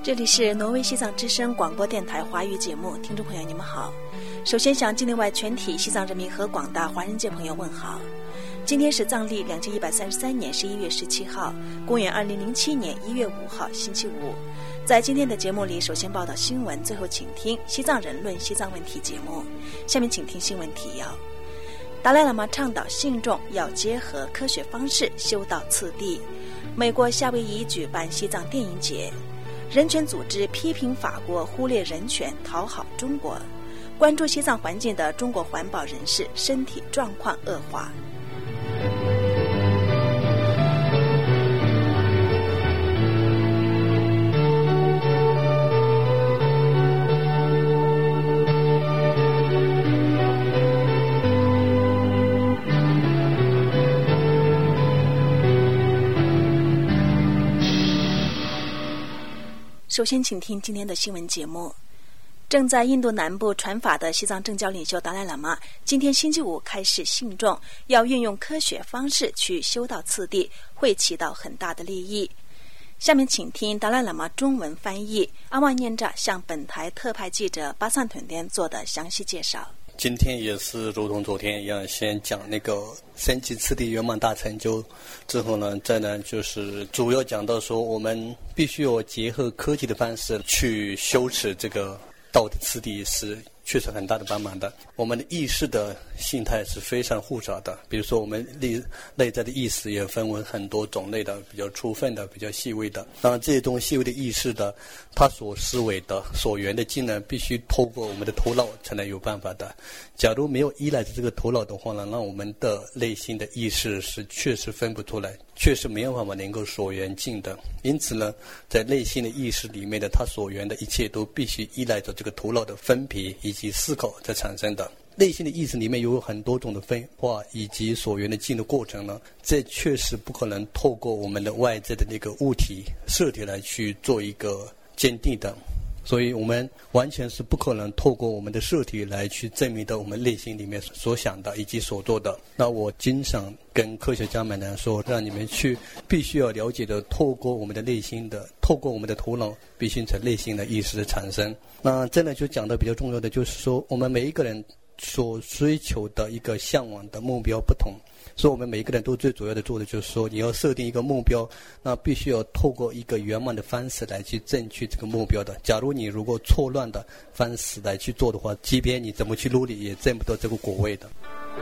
这里是挪威西藏之声广播电台华语节目，听众朋友你们好。首先向境内外全体西藏人民和广大华人界朋友问好。今天是藏历2133年11月17号，公元2007年1月5号，星期五。在今天的节目里，首先报道新闻，最后请听西藏人论西藏问题节目。下面请听新闻提要。达赖喇嘛倡导信众要结合科学方式修道次第。美国夏威夷举办西藏电影节。人权组织批评法国忽略人权讨好中国。关注西藏环境的中国环保人士身体状况恶化。首先请听今天的新闻节目。正在印度南部传法的西藏政教领袖达赖喇嘛今天星期五开始信众要运用科学方式去修道次第，会起到很大的利益。下面请听达赖喇嘛中文翻译阿旺念扎向本台特派记者巴桑屯甸做的详细介绍。 今天也是如同昨天一样，先讲那个升级次第圆满大成就，之后呢，再呢就是主要讲到说我们必须要结合科技的方式去修持这个道的次第，是确实很大的帮忙的。我们的意识的性态是非常复杂的，比如说我们内在的意识也分为很多种类的，比较粗分的，比较细微的。当然这些东西细微的意识的，它所思维的所缘的技能必须透过我们的头脑才能有办法的。假如没有依赖着这个头脑的话呢，那我们的内心的意识是确实分不出来，确实没有办法能够所缘境的。因此呢，在内心的意识里面的它所缘的一切都必须依赖着这个头脑的分别以及思考才产生的。内心的意识里面有很多种的分化以及所缘的境的过程呢，这确实不可能透过我们的外在的那个物体色体来去做一个鉴定的。所以我们完全是不可能透过我们的色体来去证明到我们内心里面所想的以及所做的。那我经常跟科学家们来说，让你们去必须要了解的，透过我们的内心的，透过我们的头脑必须在内心的意识的产生。那真的就讲的比较重要的就是说，我们每一个人所追求的一个向往的目标不同，所以我们每一个人都最主要的做的就是说，你要设定一个目标，那必须要透过一个圆满的方式来去争取这个目标的。假如你如果错乱的方式来去做的话，即便你怎么去努力也挣不到这个果位的。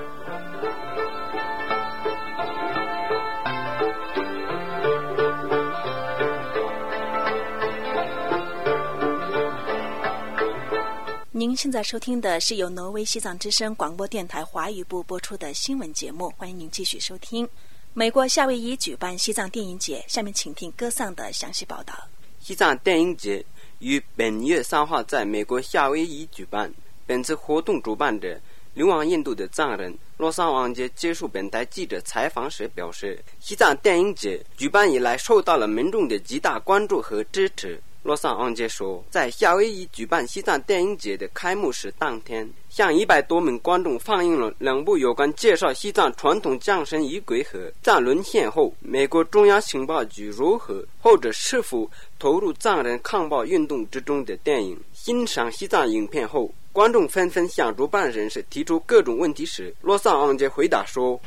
您现在收听的是由挪威西藏之声广播电台华语部播出的新闻节目，欢迎您继续收听。美国夏威夷举办西藏电影节，下面请听歌桑的详细报道。 西藏电影节于本月3号在美国夏威夷举办。本次活动主办者流亡印度的藏人洛桑王杰接受本台记者采访时表示，西藏电影节举办以来受到了民众的极大关注和支持。洛桑王杰说，在夏威夷举办西藏电影节的开幕式当天，向100多名观众放映了2部有关介绍西藏传统降生仪轨和藏沦陷后美国中央情报局如何或者是否投入藏人抗暴运动之中的电影。欣赏西藏影片后，观众纷纷向主办人士提出各种问题时，洛桑王杰回答说，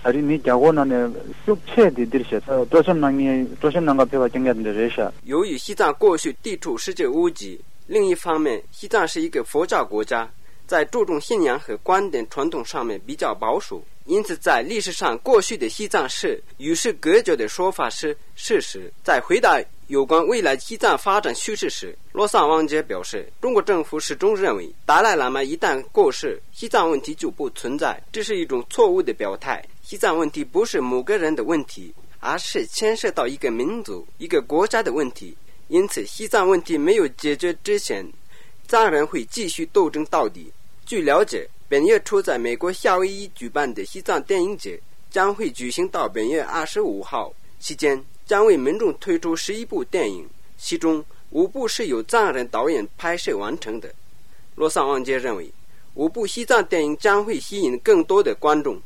由于西藏过去地处世界屋脊，另一方面西藏是一个佛教国家，在注重信仰和观点传统上面比较保守，因此在历史上过去的西藏是与世隔绝的说法是事实。在回答有关未来西藏发展趋势时，洛桑王杰表示，中国政府始终认为达赖喇嘛一旦过世，西藏问题就不存在，这是一种错误的表态。西藏问题不是某个人的问题，而是牵涉到一个民族一个国家的问题，因此西藏问题没有解决之前，藏人会继续斗争到底。据了解，本月初在美国夏威夷举办的西藏电影节将会举行到本月25号，期间将为民众推出11部电影，其中5部是由藏人导演拍摄完成的。洛桑王杰认为5部西藏电影将会吸引更多的观众。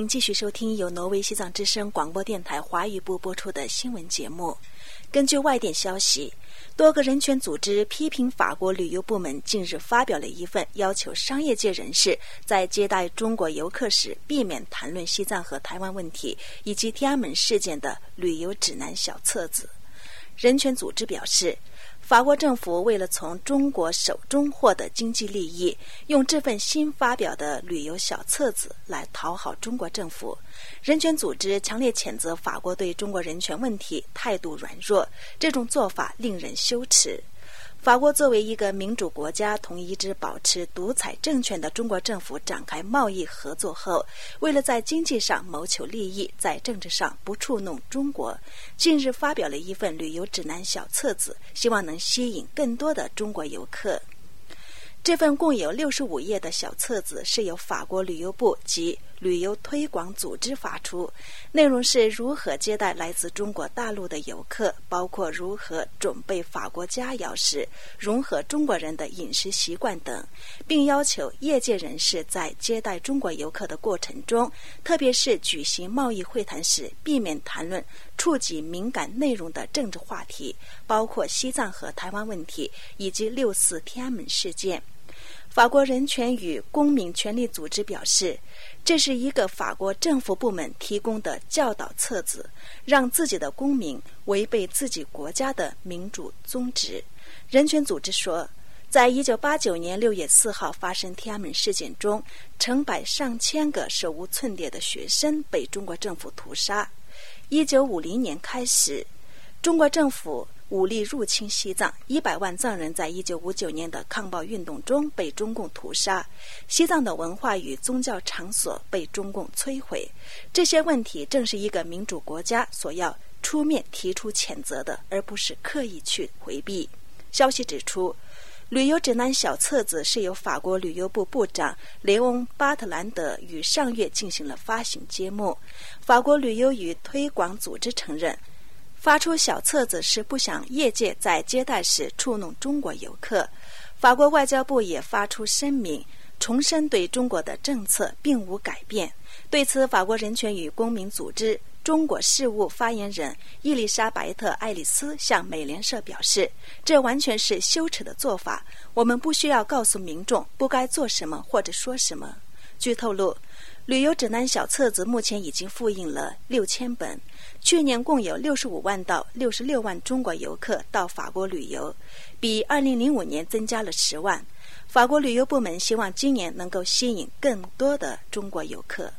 继续收听由挪威西藏之声广播电台华语部播出的新闻节目。根据外电消息，多个人权组织批评法国旅游部门近日发表了一份要求商业界人士在接待中国游客时避免谈论西藏和台湾问题以及天安门事件的旅游指南小册子。人权组织表示，法国政府为了从中国手中获得经济利益，用这份新发表的旅游小册子来讨好中国政府。人权组织强烈谴责法国对中国人权问题态度软弱，这种做法令人羞耻。法国作为一个民主国家，同一直保持独裁政权的中国政府展开贸易合作后，为了在经济上谋求利益，在政治上不触弄中国，近日发表了一份旅游指南小册子，希望能吸引更多的中国游客。这份共有65页的小册子是由法国旅游部及旅游推广组织发出，内容是如何接待来自中国大陆的游客，包括如何准备法国佳肴时融合中国人的饮食习惯等，并要求业界人士在接待中国游客的过程中，特别是举行贸易会谈时，避免谈论触及敏感内容的政治话题，包括西藏和台湾问题以及6·4天安门事件。法国人权与公民权利组织表示，这是一个法国政府部门提供的教导册子，让自己的公民违背自己国家的民主宗旨。人权组织说，在1989年6月4号发生天安门事件中，成百上千个手无寸铁的学生被中国政府屠杀。1950年开始，中国政府武力入侵西藏，100万藏人在1959年的抗暴运动中被中共屠杀，西藏的文化与宗教场所被中共摧毁。这些问题正是一个民主国家所要出面提出谴责的，而不是刻意去回避。消息指出，旅游指南小册子是由法国旅游部部长雷翁·巴特兰德于上月进行了发行揭幕。法国旅游与推广组织承认，发出小册子是不想业界在接待时触弄中国游客。法国外交部也发出声明，重申对中国的政策并无改变。对此，法国人权与公民组织中国事务发言人伊丽莎白特·爱丽丝向美联社表示，这完全是羞耻的做法，我们不需要告诉民众不该做什么或者说什么。据透露，旅游指南小册子目前已经复印了6000本，去年共有65万到66万中国游客到法国旅游，比2005年增加了10万。法国旅游部门希望今年能够吸引更多的中国游客。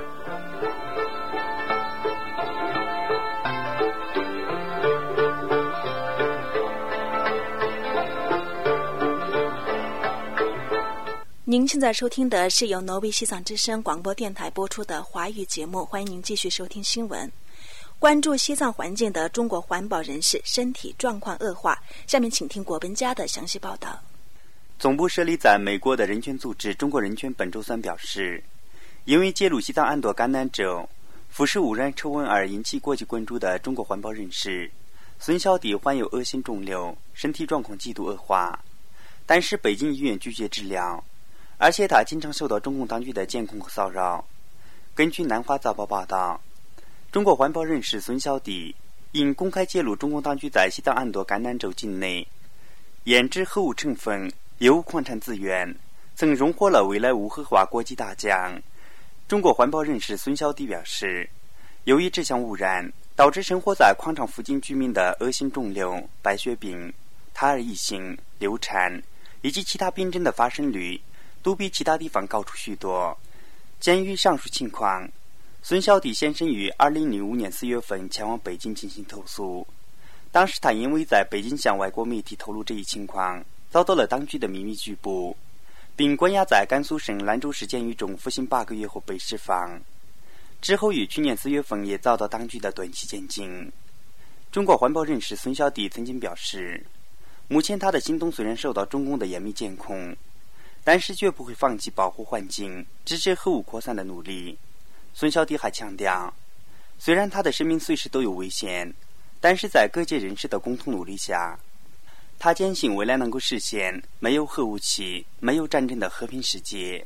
您现在收听的是由挪威西藏之声广播电台播出的华语节目，欢迎您继续收听新闻。关注西藏环境的中国环保人士身体状况恶化，下面请听国本家的详细报道。 总部设立在美国的人权组织中国人权本周三表示，因为揭露西藏安多甘南州腐蚀污染丑闻而引起国际关注的中国环保人士孙小弟患有恶性肿瘤，身体状况极度恶化，但是北京医院拒绝治疗，而且他经常受到中共当局的监控和骚扰。根据南华早报报道，中国环保人士孙小弟因公开揭露中共当局在西藏安多甘南州境内研制核武成分铀矿产资源，曾荣获了未来无核化国际大奖。中国环保人士孙小弟表示，由于这项污染导致生活在矿场附近居民的恶性肿瘤、白血病、胎儿异性、流产以及其他病症的发生率都比其他地方高出许多。鉴于上述情况，孙小弟先生于2005年4月份前往北京进行投诉。当时他因为在北京向外国媒体透露这一情况，遭到了当局的秘密拘捕，并关押在甘肃省兰州市监狱中服刑8个月后被释放。之后于去年4月份也遭到当局的短期监禁。中国环保人士孙小弟曾经表示，目前他的行动虽然受到中共的严密监控，但是绝不会放弃保护环境、支持核武扩散的努力。孙小弟还强调，虽然他的生命随时都有危险，但是在各界人士的共同努力下，他坚信未来能够实现没有核武器、没有战争的和平世界。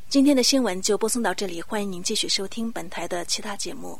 今天的新闻就播送到这里，欢迎您继续收听本台的其他节目。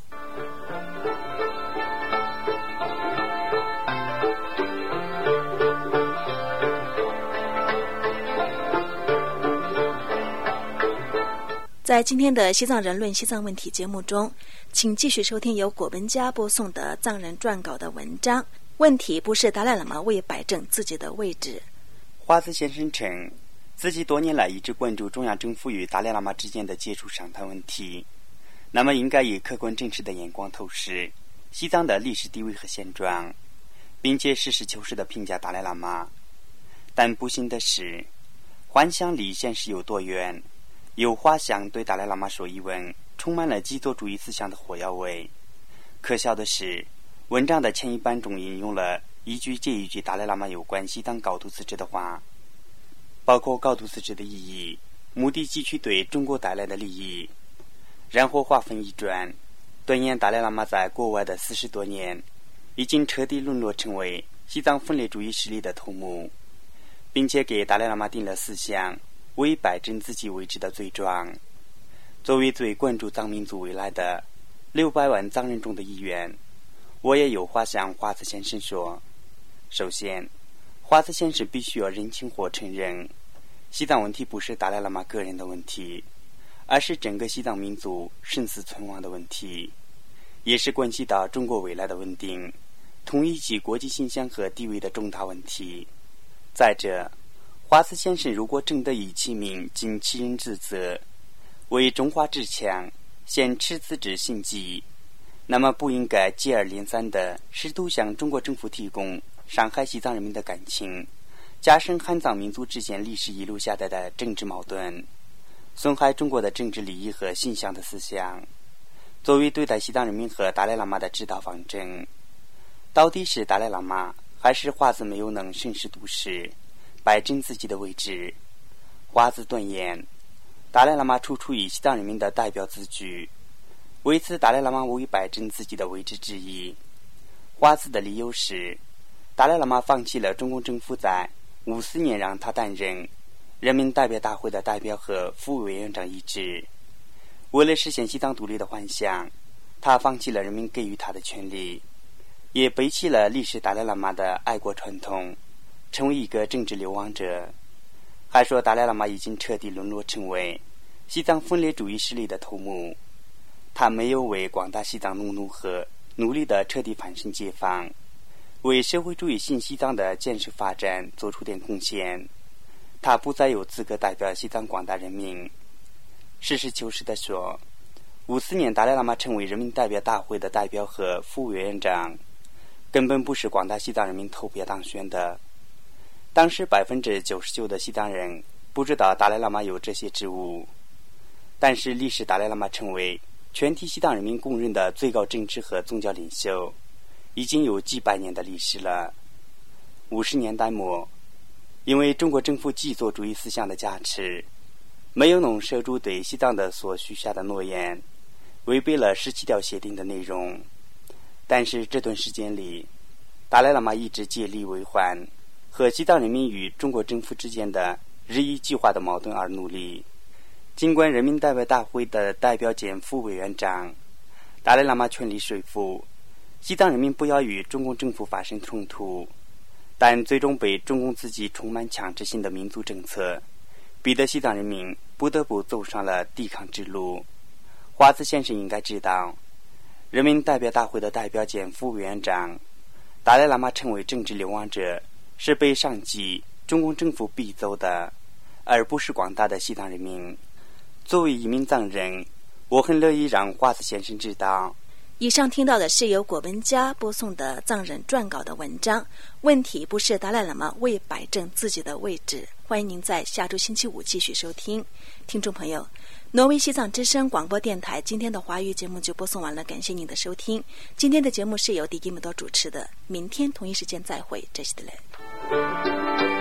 在今天的西藏人论西藏问题节目中，请继续收听由果文家播送的藏人撰稿的文章。问题不是达赖喇嘛未摆正自己的位置。 华子先生称，自己多年来一直关注中央政府与达赖喇嘛之间的接触商谈问题，那么应该以客观真实的眼光透视西藏的历史地位和现状，并且实事求是地评价达赖喇嘛。但不幸的是，幻想离现实有多远，有画像对达赖喇嘛说一问充满了极左主义思想的火药味。可笑的是，文章的前一半中引用了一句接一句达赖喇嘛有关西藏高度自治的话，包括高度自治的意义、目的汲取对中国带来的利益，然后话锋一转，断言达赖喇嘛在国外的40多年已经彻底沦落成为西藏分裂主义势力的头目，并且给达赖喇嘛定了4项为摆正自己位置的罪状。作为最关注藏民族未来的600万藏人中的一员，我也有话向华子先生说。首先，华子先生必须要认清或承认，西藏问题不是达赖喇嘛个人的问题，而是整个西藏民族生死存亡的问题，也是关系到中国未来的稳定、统一及国际形象和地位的重大问题。再者，华子先生如果真的以其名尽其人之责，为中华之强，先持此之心计，那么不应该接二连三地试图向中国政府提供伤害西藏人民的感情，加深汉藏民族之间历史遗留下来的政治矛盾，损害中国的政治利益和形象的思想。作为对待西藏人民和达赖喇嘛的指导方针，到底是达赖喇嘛还是华子没有能审时度势，摆正自己的位置？华子断言，达赖喇嘛处处以西藏人民的代表自居，为此达赖喇嘛未摆正自己的位置之一。华子的理由是，达赖喇嘛放弃了中共政府在54年让他担任人民代表大会的代表和副委员长一职，为了实现西藏独立的幻想，他放弃了人民给予他的权利，也背弃了历史达赖喇嘛的爱国传统，成为一个政治流亡者。还说达赖喇嘛已经彻底沦落成为西藏分裂主义势力的头目，他没有为广大西藏农奴和奴隶的彻底翻身解放，为社会主义新西藏的建设发展做出点贡献，他不再有资格代表西藏广大人民。实事求是地说，54年达赖喇嘛成为人民代表大会的代表和副委员长，根本不是广大西藏人民投票当选的。当时99%的西藏人不知道达赖喇嘛有这些职务，但是历史达赖喇嘛成为全体西藏人民公认的最高政治和宗教领袖，已经有几百年的历史了。50年代末，因为中国政府极左主义思想的加持，没有能守住对西藏的所许下的诺言，违背了17条协定的内容。但是这段时间里，达赖喇嘛一直竭力维缓和西藏人民与中国政府之间的日益激化的矛盾而努力。尽管人民代表大会的代表兼副委员长达赖喇嘛全力说服西藏人民不要与中共政府发生冲突，但最终被中共自己充满强制性的民族政策逼得西藏人民不得不走上了抵抗之路。华子先生应该知道，人民代表大会的代表兼副委员长达赖喇嘛成为政治流亡者是被上级中共政府逼走的，而不是广大的西藏人民。作为一名藏人，我很乐意让华子先生知道。 以上听到的是由果文家播送的藏人撰稿的文章，问题不是达赖喇嘛未摆正自己的位置。欢迎您在下周星期五继续收听。听众朋友，挪威西藏之声广播电台今天的华语节目就播送完了，感谢您的收听。今天的节目是由迪基姆多主持的，明天同一时间再会，这是的嘞。